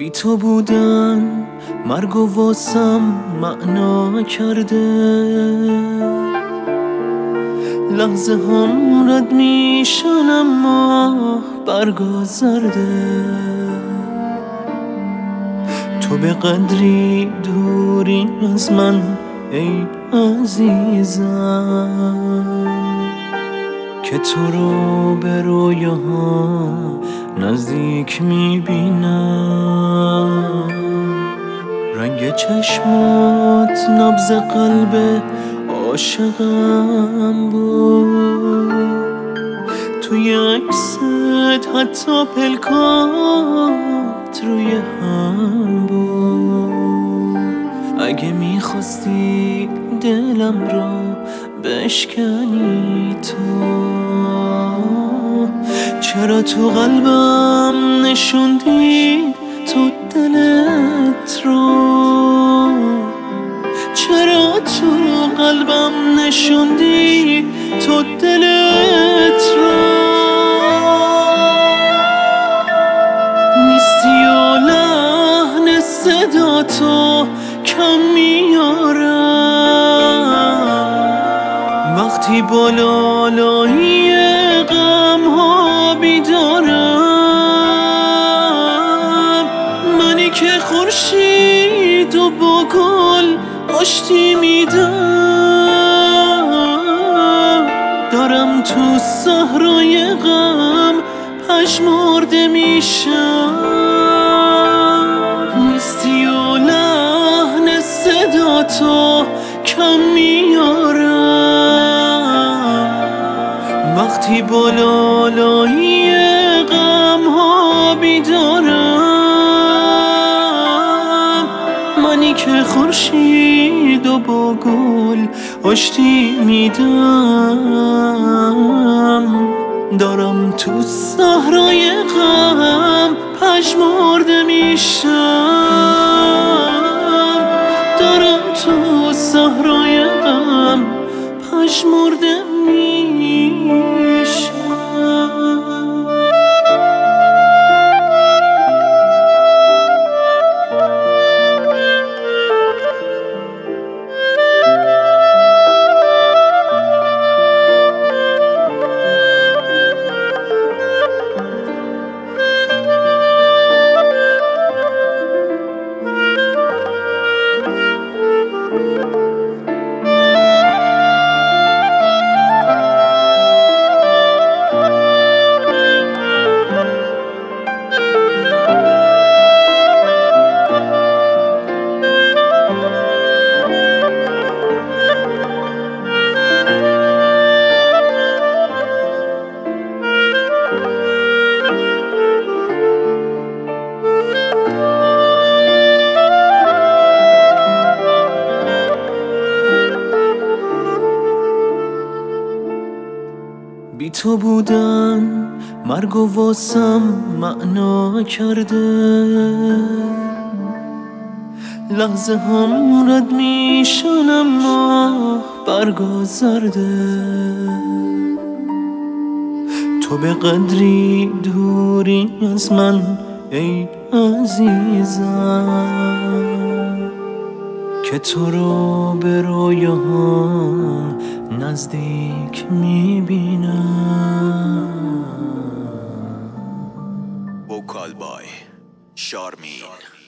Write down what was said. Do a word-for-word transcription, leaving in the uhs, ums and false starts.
بی تو بودن مرگو واسم معنا کرده، لحظه هم رد میشن اما برگذرده. تو به قدری دوری از من ای عزیزم که تو رو به رویاها نزدیک میبینم. رنگ چشمات نبض قلب عاشقم بود، توی عکست حتی پلکات روی هم بود. اگه میخواستی دلم رو بشکنی تو، چرا تو قلبم نشوندی تو دلت رو؟ چرا تو قلبم نشوندی تو دلت رو؟ نیستی و لحن صدا تو کم میارم، وقتی با لالایی غم ها بیدارم. منی که خورشید و با گل آشتی میدم، دارم تو صحرای غم پژمرده میشم. نیستی و لحن صدا تو کم میارم، وقتی با لالایی غم ها بیدارم. منی که خورشید و با گل آشتی میدم، دارم تو صحرای غم پژمرده میشم. دارم تو صحرای غم پژمرده میشم. بی تو بودن مرگو واسم معنا کرده، لحظه هم رد میشن اما برگذرده. تو به قدری دوری از من ای عزیزم که تو رو به رویاها نزدیک میبینم. وکال بای شارمین.